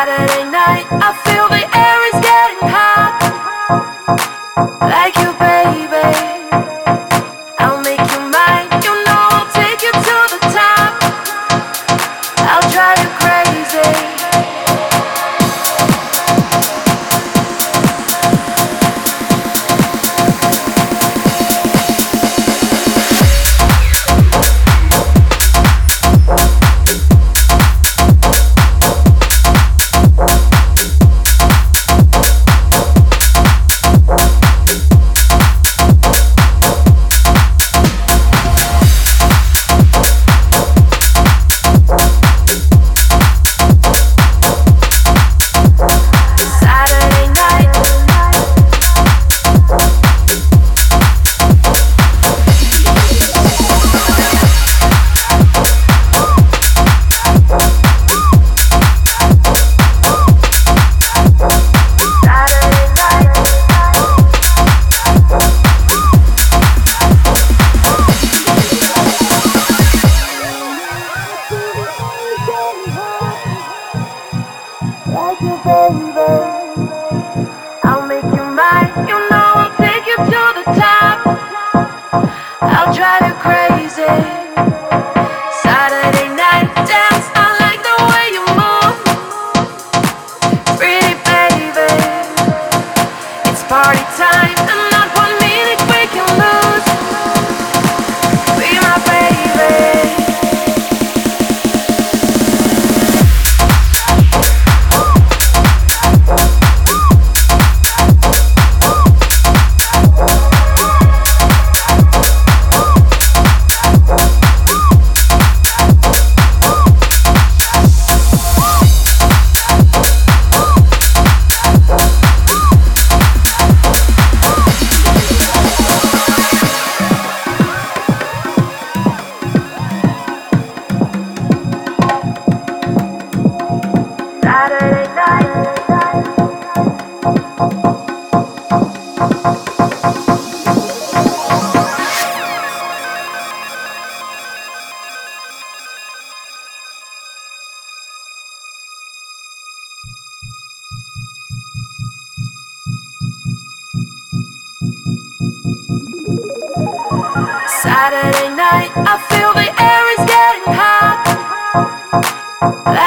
Saturday night, I feel the air is getting hot. Like you, baby, I'll make you mine. You know I'll take you to the top. I'll drive you crazy. Like you, baby, I'll make you mine. You know I'll take you to the top. I'll drive you crazy. Saturday night dance, I like the way you move. Pretty baby, it's party time, and not 1 minute we can lose. Be my baby. Saturday night. Saturday night, I feel the air is getting hot.